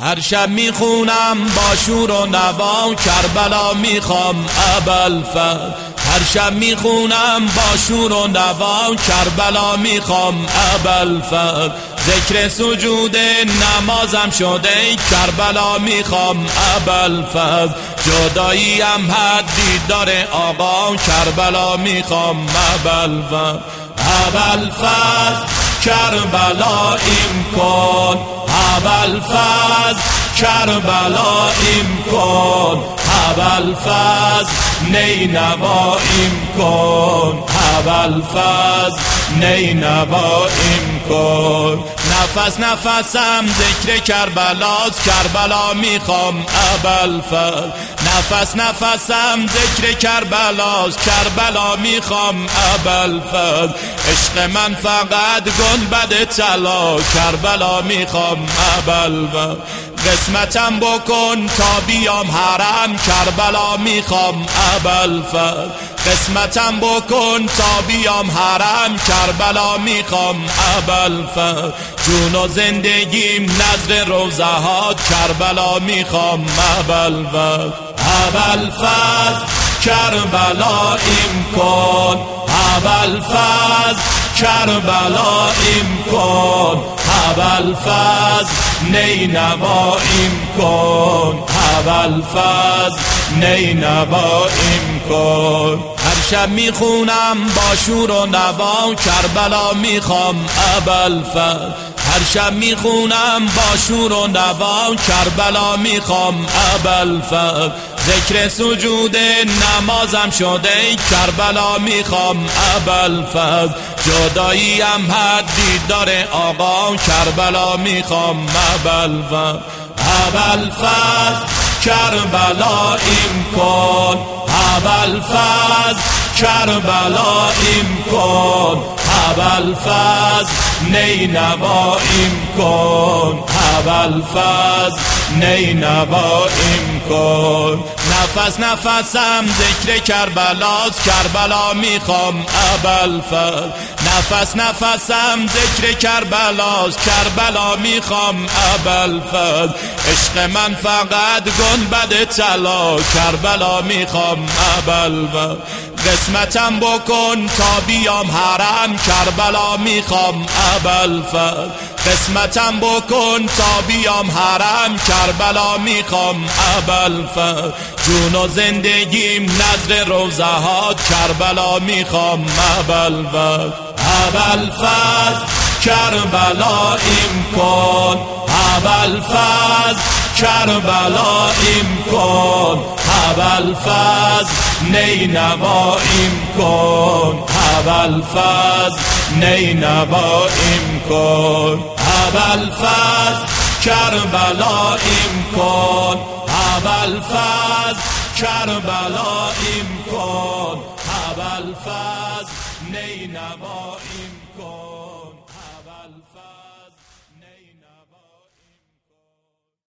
هر شب میخونم با شور و نوا کربلا میخوام ابوالفضل. هر شب میخونم با شور و نوا کربلا میخوام ابوالفضل. ذکر سجود نمازم شده کربلا میخوام ابوالفضل. جداییم حدی داره آقا کربلا میخوام ابوالفضل. ابوالفضل کربلاییم کن، ابوالفضل کربلاییم کن، ابوالفضل نینواییم کن، ابوالفضل نینواییم کن. نفس نفسم ذکر کربلاست کربلا میخوام ابوالفضل. نفس نفسم ذکر کربلاست کربلا میخوام ابوالفضل. عشق من فقط گنبد طلا کربلا میخوام ابوالفضل. قسمتم بکن تا بیام حرم کربلا میخوام ابوالفضل. قسمتم بکن تا بیام حرم کربلا میخوام ابوالفضل. جون و زندگیم نظر روزه ها کربلا میخوام ابوالفضل. ابوالفضل کربلاییم کن، ابوالفضل کربلاییم کن، ابوالفضل نینواییم کن، ابوالفضل نینواییم کن. هر شب میخونم با شور و نوا کربلا میخوام ابوالفضل. هر شب میخونم با شور و نوا کربلا میخوام ابوالفضل. ذکر سجود نمازم شده کربلا میخوام ابوالفضل. جداییم حدی داره آقا کربلا میخوام ابوالفضل. ابوالفضل کربلاییم کن، ابوالفضل کربلاییم کن، ابوالفضل نینواییم کن، ابوالفضل نینواییم کن. نفس نفسم ذکر کربلاست کربلا میخوام ابوالفضل. نفس نفسم ذکر کربلاست کربلا میخوام ابوالفضل. عشق من فقط گنبد طلا کربلا میخوام ابوالفضل. قسمتم بکن تا بیام حرم کربلا میخوام ابوالفضل. قسمتم بکن تا بیام حرم کربلا میخوام ابوالفضل. جون و زندگیم نظر روزه ها کربلا میخوام ابوالفضل. ابوالفضل کربلاییم کن، ابوالفضل کربلاییم کن، ابوالفضل نینواییم کن، ابوالفضل نینواییم کن. ابوالفضل کربلاییم کن، ابوالفضل کربلاییم کن، ابوالفضل نینواییم کن.